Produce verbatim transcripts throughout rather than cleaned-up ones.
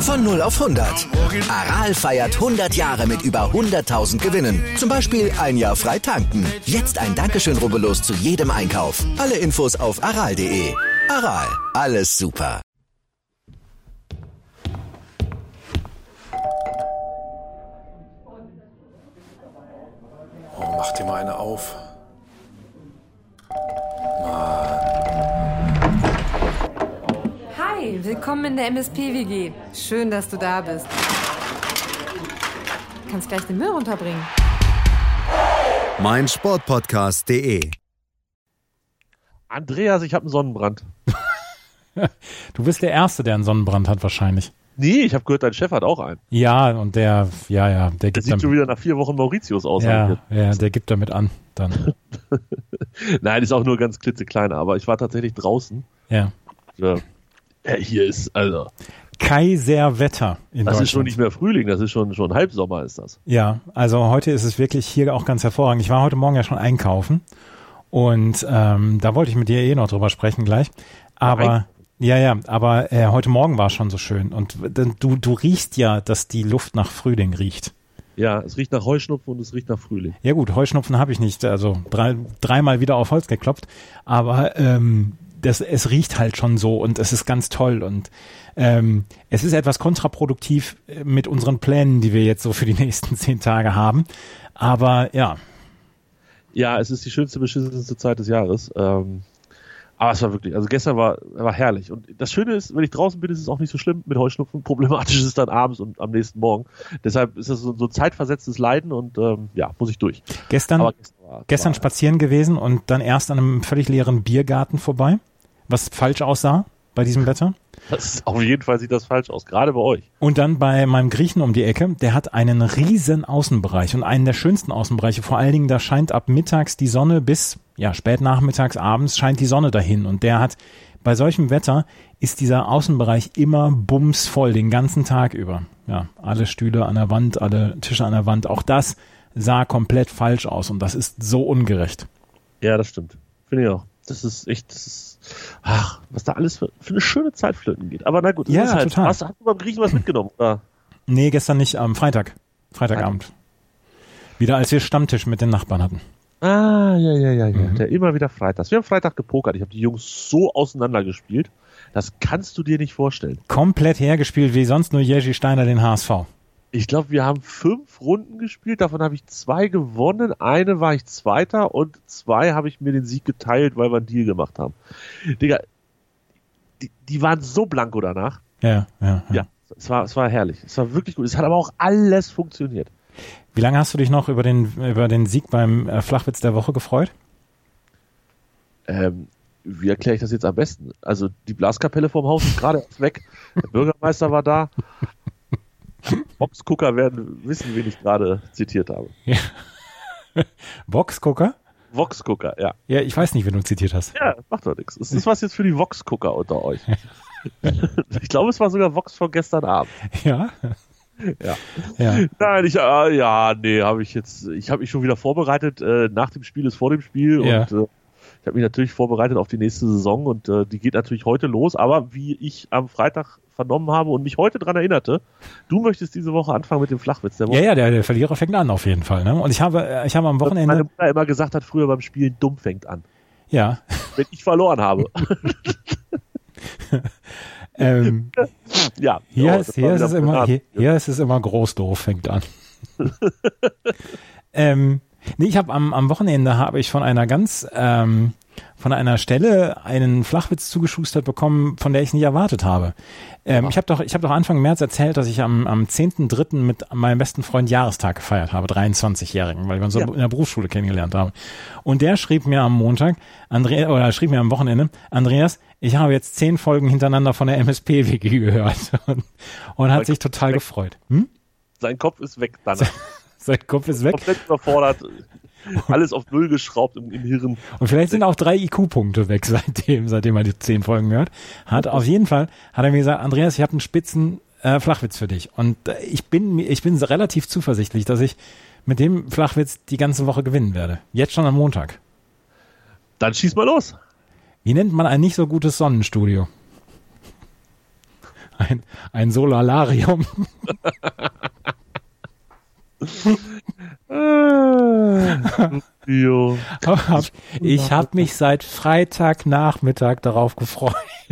Von null auf hundert. Aral feiert hundert Jahre mit über hunderttausend Gewinnen. Zum Beispiel ein Jahr frei tanken. Jetzt ein Dankeschön, rubbellos zu jedem Einkauf. Alle Infos auf aral punkt de. Aral, alles super. Oh, mach dir mal eine auf. Hi, willkommen in der M S P W G. Schön, dass du da bist. Du kannst gleich den Müll runterbringen. mein Sportpodcast punkt de. Andreas, ich habe einen Sonnenbrand. Du bist der Erste, der einen Sonnenbrand hat wahrscheinlich. Nee, ich habe gehört, dein Chef hat auch einen. Ja, und der, ja, ja, der Der gibt sieht damit, schon wieder nach vier Wochen Mauritius aus. ja, ja, der gibt damit an, dann. Nein, ist auch nur ganz klitzeklein, aber ich war tatsächlich draußen. Ja. Ja, hier ist, also, Kaiserwetter in das Deutschland. ist schon nicht mehr Frühling, das ist schon, schon Halbsommer ist das. Ja, also heute ist es wirklich hier auch ganz hervorragend. Ich war heute Morgen ja schon einkaufen und ähm, da wollte ich mit dir eh noch drüber sprechen gleich. Aber ja, ja, aber äh, heute Morgen war es schon so schön und du, du riechst ja, dass die Luft nach Frühling riecht. Ja, es riecht nach Heuschnupfen und es riecht nach Frühling. Ja gut, Heuschnupfen habe ich nicht, also drei, dreimal wieder auf Holz geklopft, aber ähm, das, es riecht halt schon so und es ist ganz toll und ähm, es ist etwas kontraproduktiv mit unseren Plänen, die wir jetzt so für die nächsten zehn Tage haben, aber ja. Ja, es ist die schönste, beschissenste Zeit des Jahres. Ähm, aber es war wirklich, also gestern war, war herrlich. Und das Schöne ist, wenn ich draußen bin, ist es auch nicht so schlimm mit Heuschnupfen. Problematisch ist es dann abends und am nächsten Morgen. Deshalb ist das so, so zeitversetztes Leiden und ähm, ja, muss ich durch. Gestern, aber gestern, war, gestern war, spazieren gewesen und dann erst an einem völlig leeren Biergarten vorbei, was falsch aussah bei diesem Wetter. Das ist, auf jeden Fall sieht das falsch aus, gerade bei euch. Und dann bei meinem Griechen um die Ecke, der hat einen riesen Außenbereich und einen der schönsten Außenbereiche. Vor allen Dingen, da scheint ab mittags die Sonne bis, ja, spät nachmittags, abends scheint die Sonne dahin. Und der hat, bei solchem Wetter ist dieser Außenbereich immer bumsvoll, den ganzen Tag über. Ja, alle Stühle an der Wand, alle Tische an der Wand. Auch das sah komplett falsch aus und das ist so ungerecht. Ja, das stimmt. Finde ich auch. Das ist echt, das ist, ach, was da alles für, für eine schöne Zeit flöten geht. Aber na gut, das ja, ist halt, total. Hast, hast du beim Griechen was mitgenommen? Oder? Nee, gestern nicht, am Freitag. Freitagabend. Wieder als wir Stammtisch mit den Nachbarn hatten. Ah, ja, ja, ja, ja. Mhm. Der immer wieder Freitags. Wir haben Freitag gepokert. Ich habe die Jungs so auseinandergespielt. Das kannst du dir nicht vorstellen. Komplett hergespielt, wie sonst nur Jerzy Steiner den H S V. Ich glaube, wir haben fünf Runden gespielt. Davon habe ich zwei gewonnen. Eine war ich Zweiter und zwei habe ich mir den Sieg geteilt, weil wir einen Deal gemacht haben. Digga, die, die waren so blanko danach. Ja, ja, ja. Ja, es war, es war herrlich. Es war wirklich gut. Es hat aber auch alles funktioniert. Wie lange hast du dich noch über den, über den Sieg beim äh, Flachwitz der Woche gefreut? Ähm, wie erkläre ich das jetzt am besten? Also die Blaskapelle vorm Haus ist gerade weg. Der Bürgermeister war da. Boxgucker werden wissen, wen ich gerade zitiert habe. Ja. Vox-Gucker? Vox-Gucker, ja. Ja, ich weiß nicht, wen du zitiert hast. Ja, macht doch nichts. Es ist was jetzt für die Vox-Gucker unter euch. Ich glaube, es war sogar Vox von gestern Abend. Ja. Ja. Ja. Nein, ich, äh, ja, nee, habe ich jetzt, ich habe mich schon wieder vorbereitet. Äh, nach dem Spiel ist vor dem Spiel Ja. und äh, ich habe mich natürlich vorbereitet auf die nächste Saison und äh, die geht natürlich heute los. Aber wie ich am Freitag vernommen habe und mich heute dran erinnerte, du möchtest diese Woche anfangen mit dem Flachwitz der Woche. Ja, ja, der, der Verlierer fängt an auf jeden Fall. Ne? Und ich habe, ich habe am Was Wochenende. meine Mutter immer gesagt hat, früher beim Spielen, dumm fängt an. Ja. Wenn ich verloren habe. ähm, ja. Hier, oh, ist, hier, ist es immer, hier, hier ist es immer groß doof, fängt an. ähm, nee, ich habe am, am Wochenende habe ich von einer ganz, ähm, von einer Stelle einen Flachwitz zugeschustert bekommen, von der ich nicht erwartet habe. Ähm, ich habe doch, ich habe doch Anfang März erzählt, dass ich am, am zehnten dritten mit meinem besten Freund Jahrestag gefeiert habe, dreiundzwanzigjährigen, weil wir uns Ja. in der Berufsschule kennengelernt haben. Und der schrieb mir am Montag, Andreas, oder schrieb mir am Wochenende, Andreas, ich habe jetzt zehn Folgen hintereinander von der M S P W G gehört und, und hat Mein sich Kopf total ist weg. gefreut. Hm? Sein Kopf ist weg dann. Sein Kopf ist weg. Komplett überfordert. Alles auf Null geschraubt im, im Hirn. Und vielleicht sind auch drei I Q-Punkte weg seitdem, seitdem er die zehn Folgen hört. Hat auf jeden Fall, hat er mir gesagt, Andreas, ich habe einen spitzen äh, Flachwitz für dich. Und äh, ich bin ich bin relativ zuversichtlich, dass ich mit dem Flachwitz die ganze Woche gewinnen werde. Jetzt schon am Montag. Dann schieß mal los. Wie nennt man ein nicht so gutes Sonnenstudio? ein, ein Solalarium. Ich habe mich seit Freitagnachmittag darauf gefreut.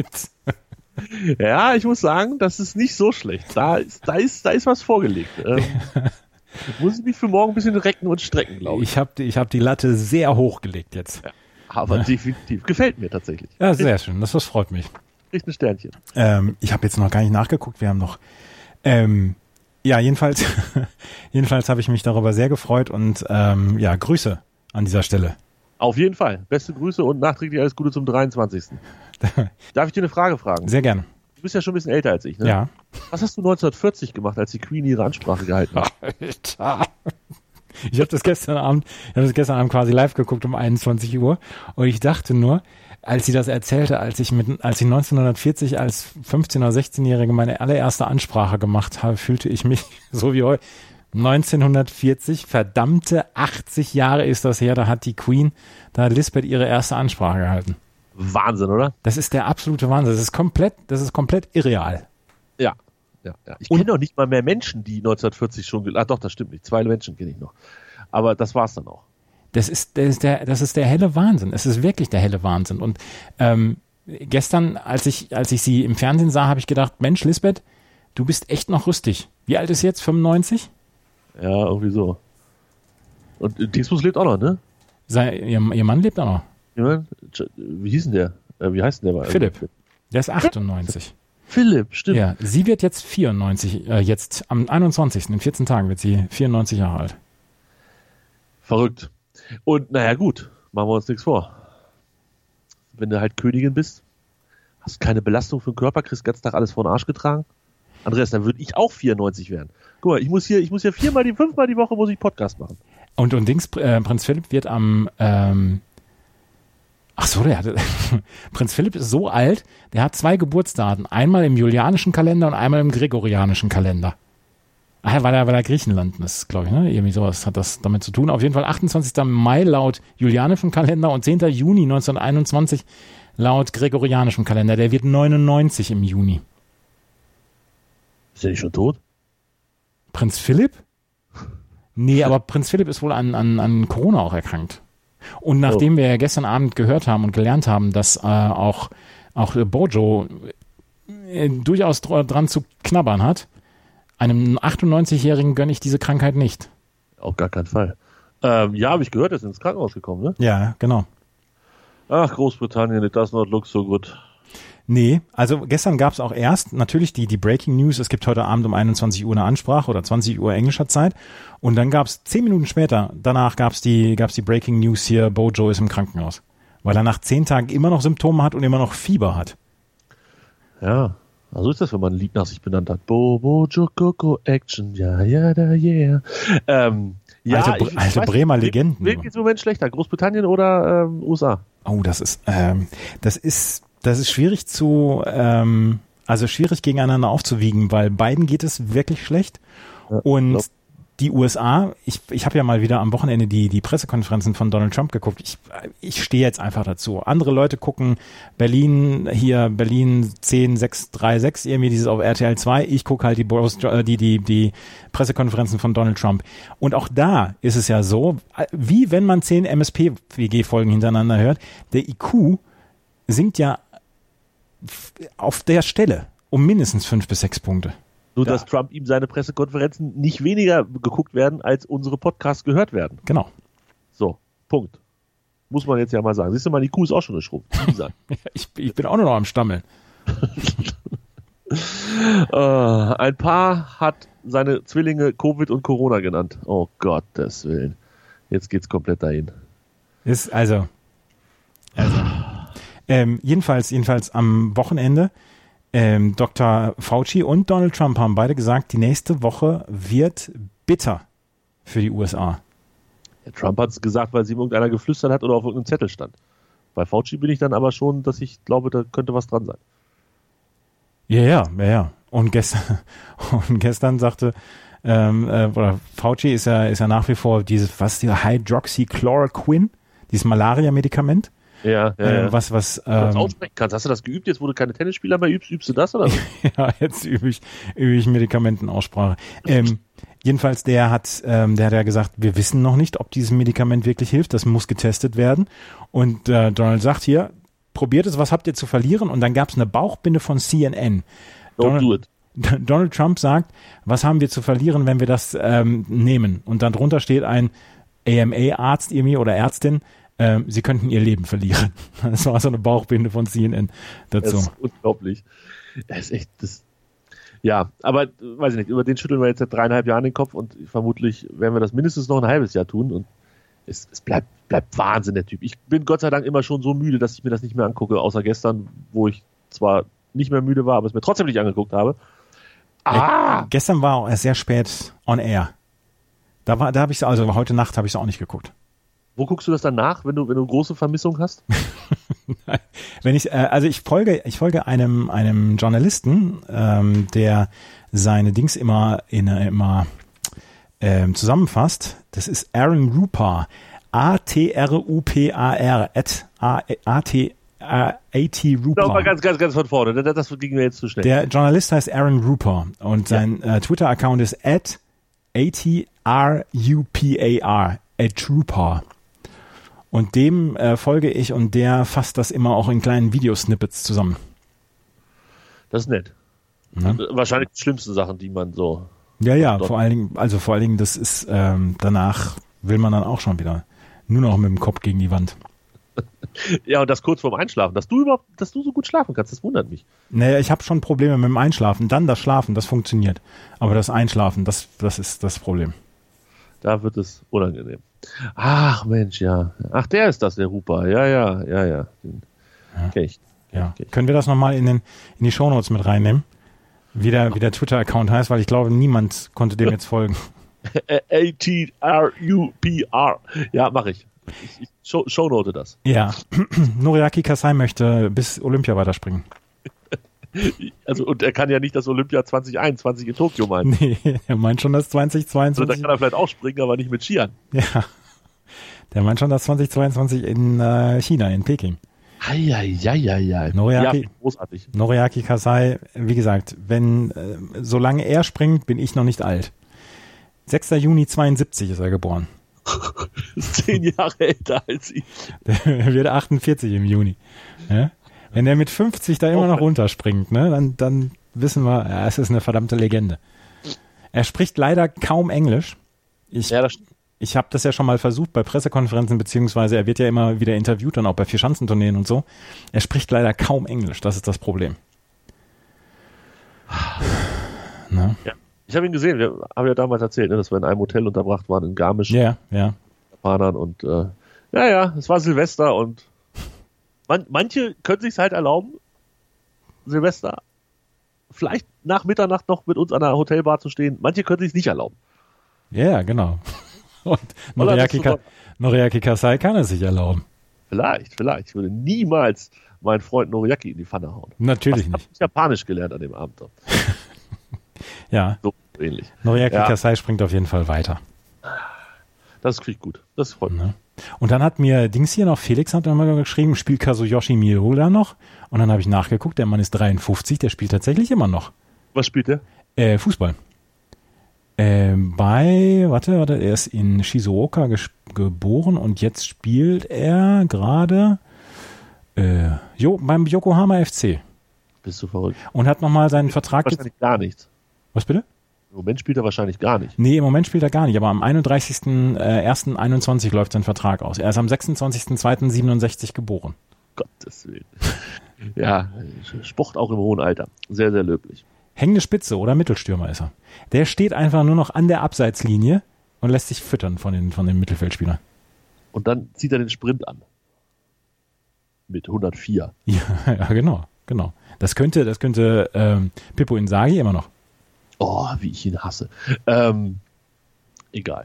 Ja, ich muss sagen, das ist nicht so schlecht. Da ist, da ist, da ist was vorgelegt. Ähm, muss ich mich für morgen ein bisschen recken und strecken, glaube ich. Ich habe ich hab die Latte sehr hochgelegt jetzt. Ja, aber ja. definitiv. Gefällt mir tatsächlich. Ja, sehr schön. Das, das freut mich. Kriegt ein Sternchen. Ähm, ich habe jetzt noch gar nicht nachgeguckt. Wir haben noch... Ähm, ja, jedenfalls, jedenfalls habe ich mich darüber sehr gefreut und ähm, ja, Grüße an dieser Stelle. Auf jeden Fall. Beste Grüße und nachträglich alles Gute zum dreiundzwanzigsten Darf ich dir eine Frage fragen? Sehr gerne. Du bist ja schon ein bisschen älter als ich, ne? Ja. Was hast du neunzehnhundertvierzig gemacht, als die Queen ihre Ansprache gehalten hat? Alter. Ich habe das gestern Abend, ich habe das gestern Abend quasi live geguckt um einundzwanzig Uhr und ich dachte nur, als sie das erzählte, als ich mit, als ich neunzehnhundertvierzig als fünfzehn- oder sechzehnjährige meine allererste Ansprache gemacht habe, fühlte ich mich so wie heute. neunzehnhundertvierzig, verdammte achtzig Jahre ist das her, da hat die Queen, da hat Lisbeth ihre erste Ansprache gehalten. Wahnsinn, oder? Das ist der absolute Wahnsinn. Das ist komplett, das ist komplett irreal. Ja, ja, ja. Ich kenne doch nicht mal mehr Menschen, die neunzehnhundertvierzig schon, ah doch, das stimmt nicht. Zwei Menschen kenne ich noch. Aber das war's dann auch. Das ist, das ist der, das ist der helle Wahnsinn. Es ist wirklich der helle Wahnsinn. Und ähm, gestern, als ich, als ich sie im Fernsehen sah, habe ich gedacht, Mensch, Lisbeth, du bist echt noch rüstig. Wie alt ist sie jetzt? fünfundneunzig? Ja, irgendwie so. Und Dingsbus lebt auch noch, ne? Sei, ihr, ihr Mann lebt auch noch. Ja, wie hieß denn der? Äh, wie heißt denn der? Philipp. Der ist achtundneunzig. Philipp, stimmt. Ja, sie wird jetzt vierundneunzig, äh, jetzt am einundzwanzigsten In vierzehn Tagen wird sie vierundneunzig Jahre alt. Verrückt. Und naja, gut, machen wir uns nichts vor. Wenn du halt Königin bist, hast keine Belastung für den Körper, kriegst den ganzen Tag alles vor den Arsch getragen. Andreas, dann würde ich auch vierundneunzig werden. Guck mal, ich muss hier, ich muss hier viermal, die, fünfmal die Woche muss ich Podcast machen. Und, und Dings, äh, Prinz Philipp wird am, ähm, ach so, der hat, Prinz Philipp ist so alt, der hat zwei Geburtsdaten. Einmal im julianischen Kalender und einmal im gregorianischen Kalender. Ach ja, weil er, weil er Griechenland ist, glaube ich, ne? Irgendwie sowas hat das damit zu tun. Auf jeden Fall achtundzwanzigsten Mai laut julianischem Kalender und zehnten Juni neunzehnhunderteinundzwanzig laut gregorianischem Kalender. Der wird neunundneunzig im Juni. Ist er nicht schon tot? Prinz Philipp? Nee, aber Prinz Philipp ist wohl an, an, an Corona auch erkrankt. Und nachdem oh. wir ja gestern Abend gehört haben und gelernt haben, dass äh, auch, auch Bojo äh, durchaus dr- dran zu knabbern hat, einem achtundneunzigjährigen gönne ich diese Krankheit nicht. Auf gar keinen Fall. Ähm, ja, habe ich gehört, er ist ins Krankenhaus gekommen, ne? Ja, genau. Ach, Großbritannien, it does not look so good. Nee, also gestern gab es auch erst natürlich die, die Breaking News, es gibt heute Abend um einundzwanzig Uhr eine Ansprache oder zwanzig Uhr englischer Zeit und dann gab es zehn Minuten später, danach gab es die, gab's die Breaking News hier, Bojo ist im Krankenhaus, weil er nach zehn Tagen immer noch Symptome hat und immer noch Fieber hat. Ja, also ist das, wenn man ein Lied nach sich benannt hat. Bobo, Jokoko, Action, ja, ja, da, yeah. Ähm, ja, alte, ich, ich alte weiß, Bremer Legenden. Wem geht's im Moment schlechter, Großbritannien oder ähm, U S A? Oh, das ist, ähm, das ist, das ist schwierig zu, ähm, also schwierig gegeneinander aufzuwiegen, weil beiden geht es wirklich schlecht. Ja, und glaub. Die U S A, ich, ich habe ja mal wieder am Wochenende die, die Pressekonferenzen von Donald Trump geguckt. Ich, ich stehe jetzt einfach dazu. Andere Leute gucken Berlin, hier Berlin zehn sechs drei sechs, irgendwie dieses auf R T L zwei. Ich gucke halt die, Boris, die, die, die Pressekonferenzen von Donald Trump. Und auch da ist es ja so, wie wenn man zehn M S P-W G-Folgen hintereinander hört, der I Q sinkt ja auf der Stelle um mindestens fünf bis sechs Punkte. Nur, ja. dass Trump ihm seine Pressekonferenzen nicht weniger geguckt werden, als unsere Podcasts gehört werden. Genau. So, Punkt. Muss man jetzt ja mal sagen. Siehst du mal, die Kuh ist auch schon geschrumpft. ich, ich bin auch nur noch am Stammeln. äh, ein Paar hat seine Zwillinge Covid und Corona genannt. Oh Gottes Willen. Jetzt geht's komplett dahin. Ist also, also ähm, jedenfalls, jedenfalls am Wochenende Ähm, Doktor Fauci und Donald Trump haben beide gesagt, die nächste Woche wird bitter für die U S A. Ja, Trump hat es gesagt, weil sie ihm irgendeiner geflüstert hat oder auf irgendeinem Zettel stand. Bei Fauci bin ich dann aber schon, dass ich glaube, da könnte was dran sein. Ja, ja, ja, ja. Und gestern, und gestern sagte, ähm, äh, oder Fauci ist ja, ist ja nach wie vor dieses, was ist die Hydroxychloroquine, dieses Malaria-Medikament. Ja, ja, äh, ja. was, was, Wenn du das ähm, aussprechen kannst. Hast du das geübt, jetzt wo du keine Tennisspieler mehr übst, übst du das oder? ja, jetzt übe ich, übe ich Medikamentenaussprache. Ähm, jedenfalls, der hat, ähm, der hat ja gesagt, wir wissen noch nicht, ob dieses Medikament wirklich hilft, das muss getestet werden. Und äh, Donald sagt hier, probiert es, was habt ihr zu verlieren? Und dann gab es eine Bauchbinde von C N N. Don't Donald, do it. Donald Trump sagt, was haben wir zu verlieren, wenn wir das ähm, nehmen? Und dann drunter steht ein A M A-Arzt irgendwie oder Ärztin, ähm, sie könnten ihr Leben verlieren. Das war so eine Bauchbinde von C N N dazu. Das ist unglaublich. Das ist echt, das, ja, aber, weiß ich nicht, über den schütteln wir jetzt seit dreieinhalb Jahren den Kopf und vermutlich werden wir das mindestens noch ein halbes Jahr tun und es, es bleibt, bleibt Wahnsinn, der Typ. Ich bin Gott sei Dank immer schon so müde, dass ich mir das nicht mehr angucke, außer gestern, wo ich zwar nicht mehr müde war, aber es mir trotzdem nicht angeguckt habe. Ah! Äh, gestern war auch sehr spät on air. Da war, da habe ich also heute Nacht habe ich es auch nicht geguckt. Wo guckst du das dann nach, wenn du, wenn du große Vermissung hast? Wenn ich, äh, also ich folge, ich folge einem, einem Journalisten, ähm, der seine Dings immer in, immer ähm, zusammenfasst. Das ist Aaron Rupar. A T R U P A R at A T A T Rupar. Nochmal ganz, ganz, ganz von vorne. Das, das ging mir jetzt zu schnell. Der Journalist heißt Aaron Rupar und sein ja. äh, Twitter-Account ist at A T R U P A R, at Rupar. Und dem äh, folge ich und der fasst das immer auch in kleinen Videosnippets zusammen. Das ist nett. Ja. Wahrscheinlich die schlimmsten Sachen, die man so... Ja, ja, vor allen Dingen, also vor allen Dingen, das ist, ähm, danach will man dann auch schon wieder nur noch mit dem Kopf gegen die Wand. Ja, und das kurz vorm Einschlafen. Dass du überhaupt, dass du so gut schlafen kannst, das wundert mich. Naja, ich habe schon Probleme mit dem Einschlafen. Dann das Schlafen, das funktioniert. Aber das Einschlafen, das, das ist das Problem. Da wird es unangenehm. Ach, Mensch, ja. Ach, der ist das, der Rupa. Ja, ja, ja, ja. Den ja. kenn ich. Ja. Okay. Können wir das nochmal in, den, in die Shownotes mit reinnehmen? Wie der, wie der Twitter-Account heißt, weil ich glaube, niemand konnte dem jetzt folgen. A T R U P R. Ja, mache ich. Ich, ich show, shownote das. Ja. Noriaki Kasai möchte bis Olympia weiterspringen. Also, und er kann ja nicht das Olympia zwanzig einundzwanzig in Tokio meinen. Nee, er meint schon das zwanzig Also, zweiundzwanzig. da kann er vielleicht auch springen, aber nicht mit Skiern. Ja. Der meint schon das zwanzig zweiundzwanzig in äh, China, in Peking. Eieieiei. Noriaki, Ja, großartig. Noriaki Kasai, wie gesagt, wenn, äh, solange er springt, bin ich noch nicht alt. sechster Juni zweiundsiebzig ist er geboren. Zehn Jahre älter als ich. Der wird achtundvierzig im Juni. Ja? Wenn der mit fünfzig da immer noch runterspringt, ne, dann, dann wissen wir, ja, es ist eine verdammte Legende. Er spricht leider kaum Englisch. Ich, Ja, das stimmt. ich habe das ja schon mal versucht bei Pressekonferenzen, beziehungsweise er wird ja immer wieder interviewt und auch bei Vierschanzentourneen und so. Er spricht leider kaum Englisch, das ist das Problem. Ne? Ja. Ich habe ihn gesehen, wir haben ja damals erzählt, ne, dass wir in einem Hotel unterbracht waren in Garmisch. Ja, ja. Japanern und äh, ja, ja, es war Silvester und man, manche können sich's halt erlauben, Silvester vielleicht nach Mitternacht noch mit uns an der Hotelbar zu stehen. Manche können sich's nicht erlauben. Ja, genau. Und Noriaki, Ka- Noriaki Kasai kann es sich erlauben. Vielleicht, vielleicht. Ich würde niemals meinen Freund Noriaki in die Pfanne hauen. Natürlich ich nicht. Ich habe Japanisch gelernt an dem Abend. Ja, So ähnlich. Noriaki Ja. Kasai springt auf jeden Fall weiter. Das kriegt gut. Das freut mich. Ne? Und dann hat mir Dings hier noch, Felix hat immer geschrieben, spielt Kazuyoshi Miura noch? Und dann habe ich nachgeguckt, der Mann ist dreiundfünfzig, der spielt tatsächlich immer noch. Was spielt der? Äh, Fußball. Äh, bei, warte, warte, er ist in Shizuoka ges- geboren und jetzt spielt er gerade äh, jo, beim Yokohama F C Bist du verrückt? und hat nochmal seinen Vertrag... Ge- Wahrscheinlich gar nichts. Was bitte? Im Moment spielt er wahrscheinlich gar nicht. Nee, im Moment spielt er gar nicht, aber am einunddreißigsten ersten einundzwanzig läuft sein Vertrag aus. Er ist am sechsundzwanzigsten zweiten siebenundsechzig geboren. Gottes Willen. Ja, Sport auch im hohen Alter. Sehr, sehr löblich. Hängende Spitze oder Mittelstürmer ist er. Der steht einfach nur noch an der Abseitslinie und lässt sich füttern von den, von den Mittelfeldspielern. Und dann zieht er den Sprint an. Mit hundertvier. Ja, ja, genau, genau. Das könnte, das könnte ähm, Pippo Inzaghi immer noch. Oh, wie ich ihn hasse. Ähm, egal.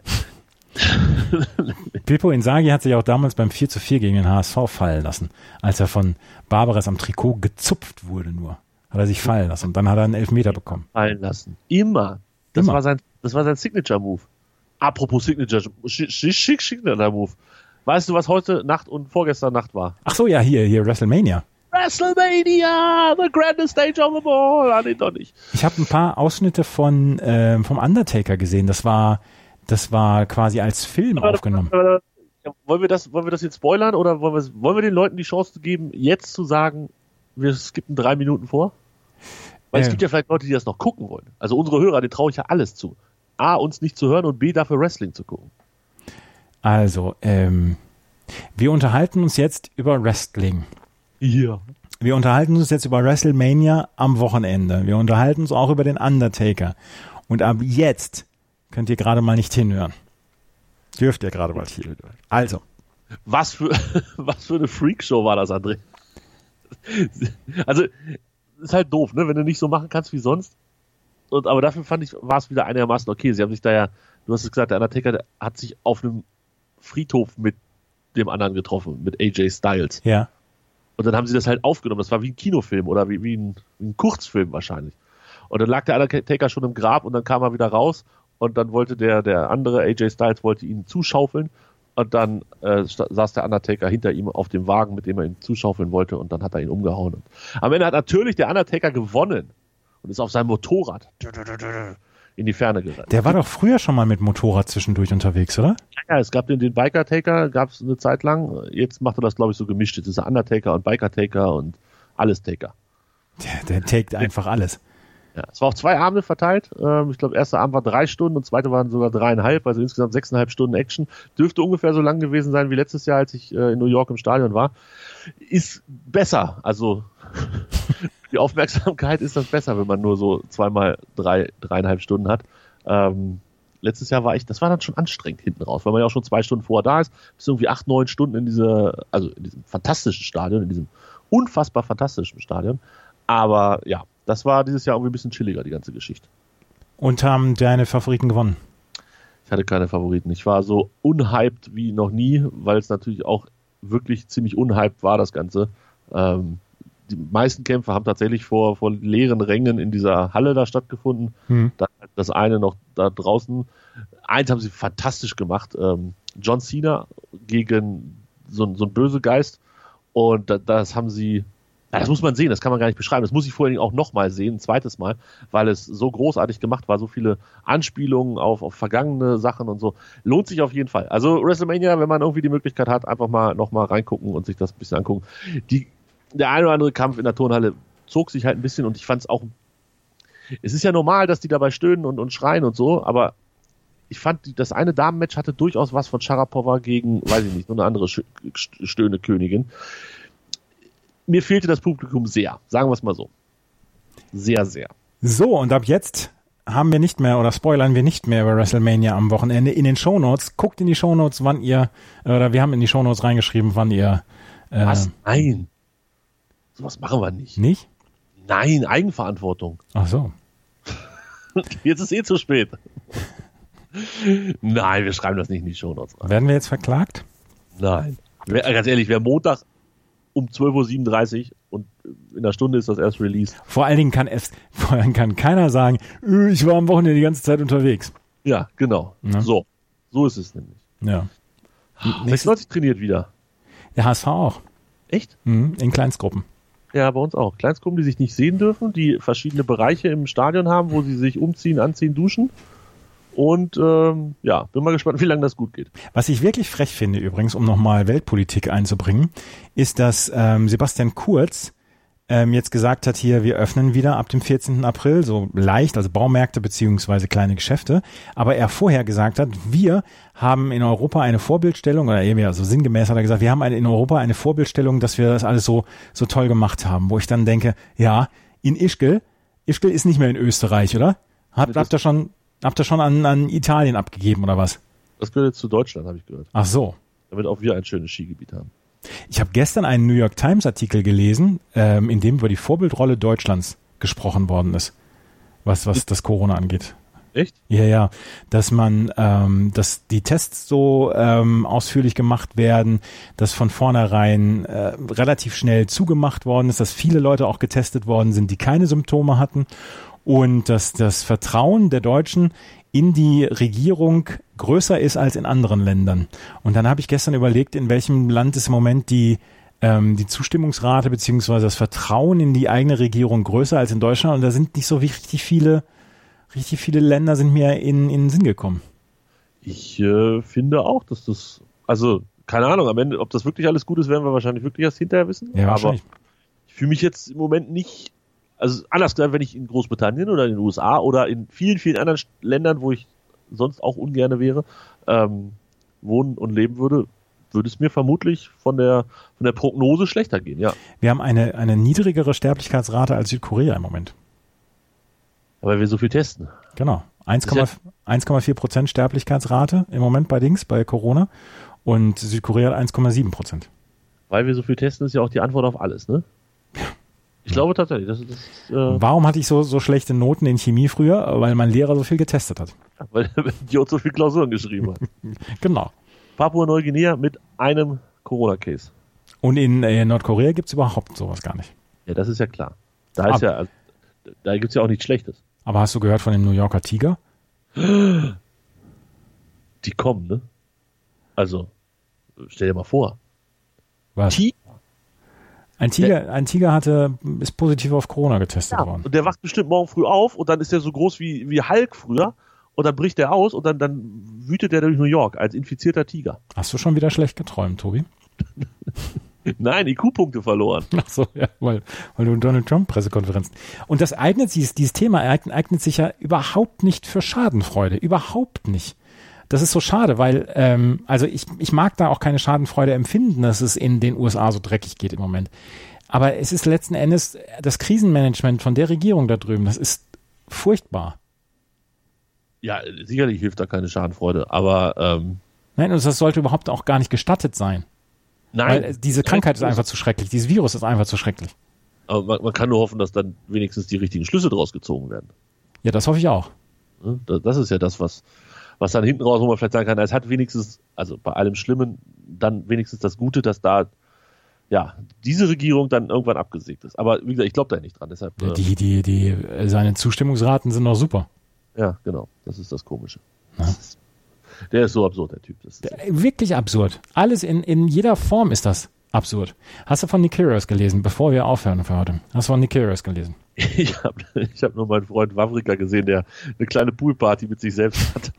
Pippo Inzaghi hat sich auch damals beim vier zu vier gegen den H S V fallen lassen, als er von Barbares am Trikot gezupft wurde nur. Hat er sich fallen lassen und dann hat er einen Elfmeter bekommen. Fallen lassen. Immer. Das Immer. war sein, das war sein Signature-Move. Apropos Signature, Signature-Move. Weißt du, was heute Nacht und vorgestern Nacht war? Ach so, ja, hier, hier, WrestleMania. WrestleMania, the grandest stage of them all. Ah, nee, doch nicht. Ich habe ein paar Ausschnitte von äh, vom Undertaker gesehen. Das war, das war quasi als Film aber, aufgenommen. Aber, aber, wollen wir das, wollen wir das jetzt spoilern oder wollen wir, wollen wir den Leuten die Chance geben, jetzt zu sagen, wir skippen drei Minuten vor? Weil äh. es gibt ja vielleicht Leute, die das noch gucken wollen. Also unsere Hörer, denen traue ich ja alles zu. A, uns nicht zu hören und B, dafür Wrestling zu gucken. Also, ähm, wir unterhalten uns jetzt über Wrestling. Ja. Wir unterhalten uns jetzt über WrestleMania am Wochenende. Wir unterhalten uns auch über den Undertaker. Und ab jetzt könnt ihr gerade mal nicht hinhören. Dürft ihr gerade mal hinhören. Also. Was für, was für eine Freakshow war das, André? Also, ist halt doof, ne, wenn du nicht so machen kannst wie sonst. Und, aber dafür fand ich, war es wieder einigermaßen okay. Sie haben sich da ja, du hast es gesagt, der Undertaker der hat sich auf einem Friedhof mit dem anderen getroffen, mit A J Styles. Ja. Und dann haben sie das halt aufgenommen. Das war wie ein Kinofilm oder wie, wie, ein, wie ein Kurzfilm wahrscheinlich. Und dann lag der Undertaker schon im Grab und dann kam er wieder raus und dann wollte der, der andere, A J Styles, wollte ihn zuschaufeln und dann äh, saß der Undertaker hinter ihm auf dem Wagen, mit dem er ihn zuschaufeln wollte und dann hat er ihn umgehauen. Und am Ende hat natürlich der Undertaker gewonnen und ist auf seinem Motorrad in die Ferne gerannt. Der war doch früher schon mal mit Motorrad zwischendurch unterwegs, oder? Ja, es gab den, den Biker-Taker, gab es eine Zeit lang. Jetzt macht er das, glaube ich, so gemischt. Jetzt ist er Undertaker und Biker-Taker und alles Taker. Der, der taked einfach alles. Ja, es war auf zwei Abende verteilt. Ich glaube, erster Abend war drei Stunden und zweite waren sogar dreieinhalb, also insgesamt sechseinhalb Stunden Action. Dürfte ungefähr so lang gewesen sein wie letztes Jahr, als ich in New York im Stadion war. Ist besser, also die Aufmerksamkeit ist das besser, wenn man nur so zweimal drei, dreieinhalb Stunden hat. Ähm, letztes Jahr war ich, das war dann schon anstrengend hinten raus, weil man ja auch schon zwei Stunden vorher da ist, bis irgendwie acht, neun Stunden in dieser, also in diesem fantastischen Stadion, in diesem unfassbar fantastischen Stadion. Aber ja, das war dieses Jahr irgendwie ein bisschen chilliger, die ganze Geschichte. Und haben deine Favoriten gewonnen? Ich hatte keine Favoriten. Ich war so unhyped wie noch nie, weil es natürlich auch wirklich ziemlich unhyped war, das Ganze. Ähm, die meisten Kämpfe haben tatsächlich vor, vor leeren Rängen in dieser Halle da stattgefunden. Hm. Dann das eine noch da draußen. Eins haben sie fantastisch gemacht. Ähm, John Cena gegen so, so einen Bösegeist. Und da, das haben sie, ja, das muss man sehen, das kann man gar nicht beschreiben. Das muss ich vor allen Dingen auch nochmal sehen, ein zweites Mal, weil es so großartig gemacht war, so viele Anspielungen auf, auf vergangene Sachen und so. Lohnt sich auf jeden Fall. Also WrestleMania, wenn man irgendwie die Möglichkeit hat, einfach mal nochmal reingucken und sich das ein bisschen angucken. Die, der ein oder andere Kampf in der Turnhalle zog sich halt ein bisschen und ich fand es auch, es ist ja normal, dass die dabei stöhnen und, und schreien und so, aber ich fand, die, das eine Damenmatch hatte durchaus was von Sharapova gegen, weiß ich nicht, nur eine andere Stöhne-Königin. Mir fehlte das Publikum sehr, sagen wir es mal so. Sehr, sehr. So, und ab jetzt haben wir nicht mehr oder spoilern wir nicht mehr über WrestleMania am Wochenende. In den Shownotes, guckt in die Shownotes, wann ihr, oder wir haben in die Shownotes reingeschrieben, wann ihr... Äh, was? Nein. Sowas machen wir nicht. Nicht? Nein, Eigenverantwortung. Ach so. Jetzt ist eh zu spät. Nein, wir schreiben das nicht in die Shownotes rein. Werden wir jetzt verklagt? Nein. Wer, ganz ehrlich, wer Montag um zwölf Uhr siebenunddreißig und in einer Stunde ist das erst released. Vor allen Dingen kann es, vor allem kann keiner sagen, ich war am Wochenende die ganze Zeit unterwegs. Ja, genau. Ja. So. So ist es nämlich. Ja. sechsundneunzig trainiert wieder. Der H S V auch. Echt? Mhm, in Kleinstgruppen. Ja, bei uns auch. Kleinstgruppen, die sich nicht sehen dürfen, die verschiedene Bereiche im Stadion haben, wo sie sich umziehen, anziehen, duschen. Und ähm, ja, bin mal gespannt, wie lange das gut geht. Was ich wirklich frech finde übrigens, um nochmal Weltpolitik einzubringen, ist, dass ähm, Sebastian Kurz ähm, jetzt gesagt hat, hier, wir öffnen wieder ab dem vierzehnten April, so leicht, also Baumärkte beziehungsweise kleine Geschäfte, aber er vorher gesagt hat, wir haben in Europa eine Vorbildstellung, oder eben ja, so sinngemäß hat er gesagt, wir haben eine, in Europa eine Vorbildstellung, dass wir das alles so so toll gemacht haben, wo ich dann denke, ja, in Ischgl, Ischgl ist nicht mehr in Österreich, oder? Habt, habt ihr schon... Habt ihr schon an, an Italien abgegeben, oder was? Das gehört jetzt zu Deutschland, habe ich gehört. Ach so. Damit auch wir ein schönes Skigebiet haben. Ich habe gestern einen New York Times Artikel gelesen, ähm, in dem über die Vorbildrolle Deutschlands gesprochen worden ist, was, was das Corona angeht. Echt? Ja, ja. Dass man, ähm, dass die Tests so ähm, ausführlich gemacht werden, dass von vornherein äh, relativ schnell zugemacht worden ist, dass viele Leute auch getestet worden sind, die keine Symptome hatten. Und dass das Vertrauen der Deutschen in die Regierung größer ist als in anderen Ländern. Und dann habe ich gestern überlegt, in welchem Land ist im Moment die ähm, die Zustimmungsrate beziehungsweise das Vertrauen in die eigene Regierung größer als in Deutschland. Und da sind nicht so richtig viele, richtig viele Länder sind mir in, in den Sinn gekommen. Ich äh, finde auch, dass das, also keine Ahnung, am Ende, ob das wirklich alles gut ist, werden wir wahrscheinlich wirklich erst hinterher wissen. Ja, aber ich fühle mich jetzt im Moment nicht, also anders gesagt, wenn ich in Großbritannien oder in den U S A oder in vielen, vielen anderen Ländern, wo ich sonst auch ungerne wäre, ähm, wohnen und leben würde, würde es mir vermutlich von der, von der Prognose schlechter gehen, ja. Wir haben eine, eine niedrigere Sterblichkeitsrate als Südkorea im Moment. Weil wir so viel testen. Genau. eins Komma vier Prozent Sterblichkeitsrate im Moment bei Dings, bei Corona. Und Südkorea hat eins Komma sieben Prozent. Weil wir so viel testen, ist ja auch die Antwort auf alles, ne? Ich glaube tatsächlich. Das, das, äh Warum hatte ich so, so schlechte Noten in Chemie früher? Weil mein Lehrer so viel getestet hat. Weil der Idiot so viel Klausuren geschrieben hat. Genau. Papua-Neuguinea mit einem Corona-Case. Und in äh, Nordkorea gibt es überhaupt sowas gar nicht. Ja, das ist ja klar. Da ist aber, ja, da gibt es ja auch nichts Schlechtes. Aber hast du gehört von dem New Yorker Tiger? Die kommen, ne? Also, stell dir mal vor. Was? Tiger? Ein Tiger, ein Tiger hatte, ist positiv auf Corona getestet Ja, worden. und der wacht bestimmt morgen früh auf und dann ist er so groß wie, wie Hulk früher und dann bricht er aus und dann, dann wütet er durch New York als infizierter Tiger. Hast du schon wieder schlecht geträumt, Tobi? Nein, I Q-Punkte verloren. Ach so, ja, weil, weil du Donald Trump Pressekonferenzen. Und das eignet sich, dieses Thema eignet, eignet sich ja überhaupt nicht für Schadenfreude. Überhaupt nicht. Das ist so schade, weil, ähm, also ich, ich mag da auch keine Schadenfreude empfinden, dass es in den U S A so dreckig geht im Moment. Aber es ist letzten Endes das Krisenmanagement von der Regierung da drüben, das ist furchtbar. Ja, sicherlich hilft da keine Schadenfreude, aber ähm, nein, und das sollte überhaupt auch gar nicht gestattet sein. nein. Weil diese Krankheit ist einfach zu schrecklich, dieses Virus ist einfach zu schrecklich. Aber man, man kann nur hoffen, dass dann wenigstens die richtigen Schlüsse draus gezogen werden. Ja, das hoffe ich auch. Das ist ja das, was, was dann hinten raus, wo man vielleicht sagen kann, es hat wenigstens, also bei allem Schlimmen, dann wenigstens das Gute, dass da ja diese Regierung dann irgendwann abgesägt ist. Aber wie gesagt, ich glaube da nicht dran. Deshalb, Ja, die, die, die, seine Zustimmungsraten sind noch super. Ja, genau. Das ist das Komische. Ja. Das ist, der ist so absurd, der Typ. Das ist Wirklich absurd. Alles in, in jeder Form ist das absurd. Hast du von Nick Kyrgios gelesen, bevor wir aufhören für heute? Hast du von Nick Kyrgios gelesen? Ich habe ich hab nur meinen Freund Wawrika gesehen, der eine kleine Poolparty mit sich selbst hat.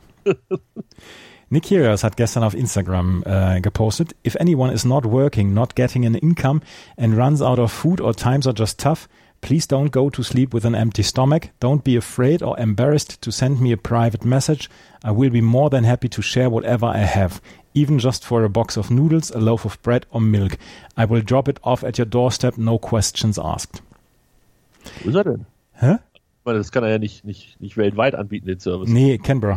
Nick Kyrgios hat gestern auf Instagram äh, gepostet, if anyone is not working, not getting an income and runs out of food or times are just tough, please don't go to sleep with an empty stomach. Don't be afraid or embarrassed to send me a private message. I will be more than happy to share whatever I have, even just for a box of noodles, a loaf of bread or milk. I will drop it off at your doorstep, no questions asked. Wo ist er denn? Hä? Ich meine, das kann er ja nicht, nicht, nicht weltweit anbieten, den Service. Nee, Canberra.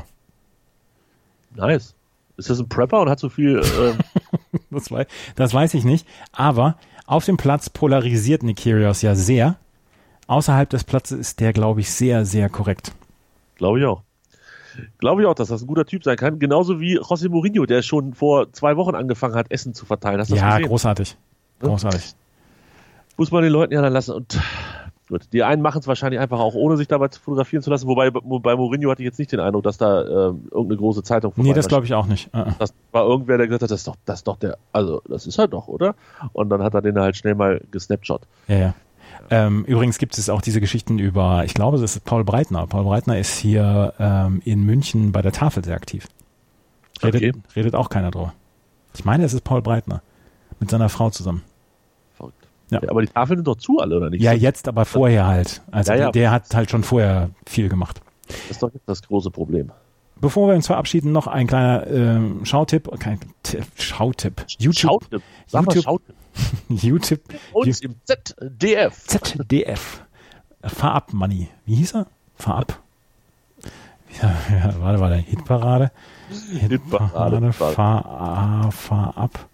Nice. Ist das ein Prepper und hat so viel... Ähm das, weiß, das weiß ich nicht. Aber auf dem Platz polarisiert Nick Kyrgios ja sehr. Außerhalb des Platzes ist der, glaube ich, sehr, sehr korrekt. Glaube ich auch. Glaube ich auch, dass das ein guter Typ sein kann. Genauso wie José Mourinho, der schon vor zwei Wochen angefangen hat, Essen zu verteilen. Hast du das Ja, gesehen? großartig. Großartig. Muss man den Leuten ja dann lassen. Und gut, die einen machen es wahrscheinlich einfach auch, ohne sich dabei fotografieren zu lassen. Wobei bei Mourinho hatte ich jetzt nicht den Eindruck, dass da äh, irgendeine große Zeitung vorbei Nee, das glaube ich auch nicht. Uh-uh. Das war irgendwer, der gesagt hat, das ist doch, das ist doch der, also das ist er doch, oder? Und dann hat er den halt schnell mal gesnapshot. Ja, ja. Ähm, übrigens gibt es auch diese Geschichten über, ich glaube, das ist Paul Breitner. Paul Breitner ist hier ähm, in München bei der Tafel sehr aktiv. Redet, Okay. redet auch keiner drüber. Ich meine, es ist Paul Breitner mit seiner Frau zusammen. Verrückt. Ja. Ja, aber die Tafeln sind doch zu alle, oder nicht? Ja, jetzt, aber vorher halt. Also Ja, ja. Der, der hat halt schon vorher viel gemacht. Das ist doch jetzt das große Problem. Bevor wir uns verabschieden, noch ein kleiner ähm, Schautipp, kein Tipp, Schautipp. YouTube, Schautipp. Sag mal YouTube, Schautipp. YouTube, Uns im Z D F. Z D F. Fahr ab, Money. Wie hieß er? Fahr ab. Ja, ja, warte, warte, Hitparade. Hitparade. Fahr, fahr ab.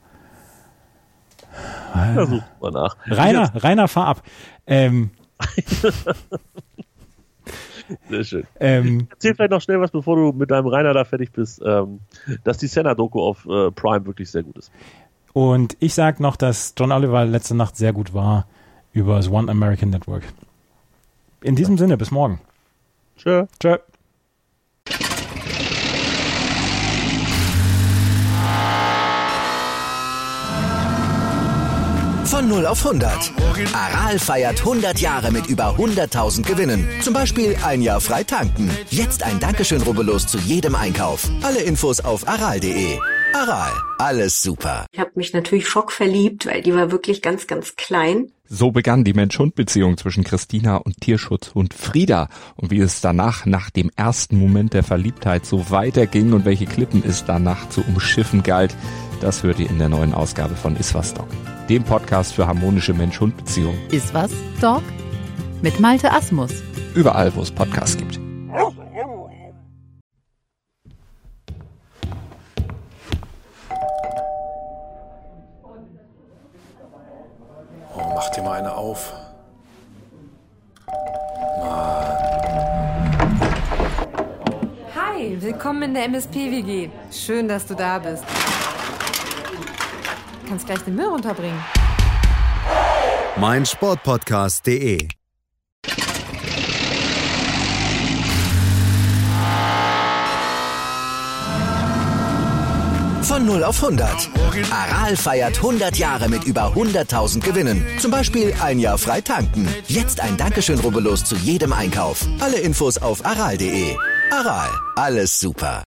Versuch mal nach. Rainer, Rainer, fahr ab. Ähm, Sehr schön. ähm, Erzähl vielleicht noch schnell was, bevor du mit deinem Rainer da fertig bist, ähm, dass die Senna-Doku auf äh, Prime wirklich sehr gut ist. und ich sag noch, dass John Oliver letzte Nacht sehr gut war über das One American Network. In diesem Sinne, bis morgen. Tschö. Tschö. Von null auf hundert. Aral feiert hundert Jahre mit über hunderttausend Gewinnen. Zum Beispiel ein Jahr frei tanken. Jetzt ein Dankeschön, rubbellos zu jedem Einkauf. Alle Infos auf aral punkt de. Aral, alles super. Ich habe mich natürlich schockverliebt, weil die war wirklich ganz, ganz klein. So begann die Mensch-Hund-Beziehung zwischen Christina und Tierschutzhund Frieda. Und wie es danach, nach dem ersten Moment der Verliebtheit, so weiterging und welche Klippen es danach zu umschiffen galt, das hört ihr in der neuen Ausgabe von Iswas Dog, dem Podcast für harmonische Mensch-Hund-Beziehungen. Iswas Dog? Mit Malte Asmus. Überall, wo es Podcasts gibt. Oh, mach dir mal eine auf. Mann. Hi, willkommen in der M S P-W G. Schön, dass du da bist. Du kannst gleich den Müll runterbringen. mein Sportpodcast punkt de. Von null auf hundert. Aral feiert hundert Jahre mit über hunderttausend Gewinnen. Zum Beispiel ein Jahr frei tanken. Jetzt ein Dankeschön, rubbellos zu jedem Einkauf. Alle Infos auf aral punkt de. Aral, alles super.